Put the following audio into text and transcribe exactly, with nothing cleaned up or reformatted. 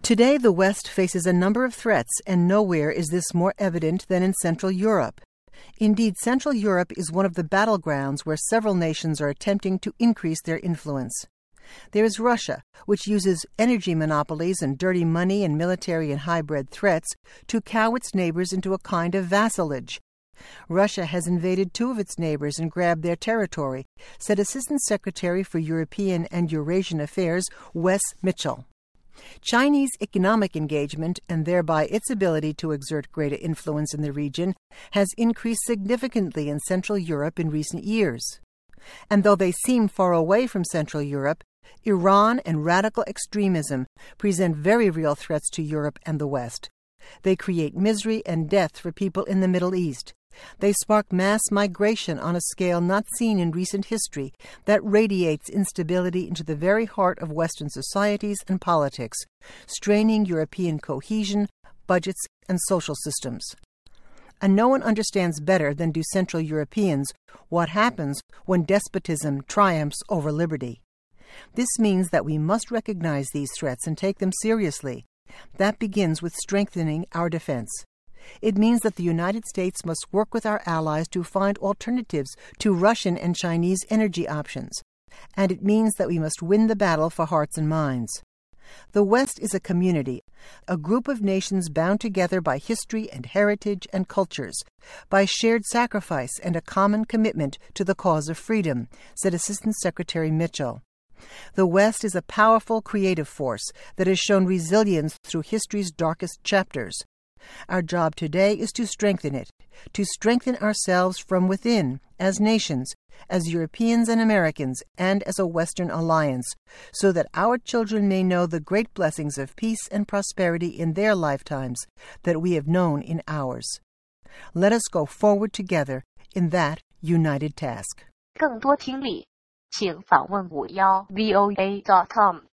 Today, the West faces a number of threats, and nowhere is this more evident than in Central Europe. Indeed, Central Europe is one of the battlegrounds where several nations are attempting to increase their influence. There is Russia, which uses energy monopolies and dirty money and military and hybrid threats to cow its neighbors into a kind of vassalage. Russia has invaded two of its neighbors and grabbed their territory, said Assistant Secretary for European and Eurasian Affairs Wes Mitchell. Chinese economic engagement, and thereby its ability to exert greater influence in the region, has increased significantly in Central Europe in recent years. And though they seem far away from Central Europe, Iran and radical extremism present very real threats to Europe and the West. They create misery and death for people in the Middle East. They spark mass migration on a scale not seen in recent history that radiates instability into the very heart of Western societies and politics, straining European cohesion, budgets, and social systems. And no one understands better than do Central Europeans what happens when despotism triumphs over liberty. This means that we must recognize these threats and take them seriously. That begins with strengthening our defense. It means that the United States must work with our allies to find alternatives to Russian and Chinese energy options. And it means that we must win the battle for hearts and minds. The West is a community, a group of nations bound together by history and heritage and cultures, by shared sacrifice and a common commitment to the cause of freedom, said Assistant Secretary Mitchell. The West is a powerful creative force that has shown resilience through history's darkest chapters. Our job today is to strengthen it, to strengthen ourselves from within, as nations, as Europeans and Americans, and as a Western alliance, so that our children may know the great blessings of peace and prosperity in their lifetimes that we have known in ours. Let us go forward together in that united task. 更多听力，请访问五幺 V O A dot com。